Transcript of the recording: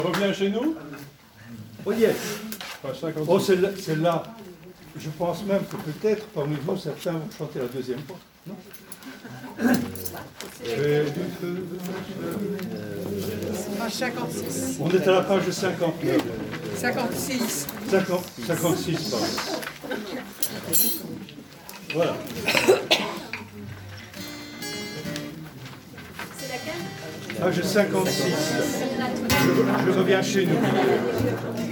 On revient chez nous. Oh yes. Page 56. Oh, celle-là, je pense même que peut-être parmi vous, certains vont chanter la deuxième fois. Non? Page 56. On est à la page 59. 56. 56, pardon. Voilà. C'est laquelle? Page 56. Je reviens chez nous.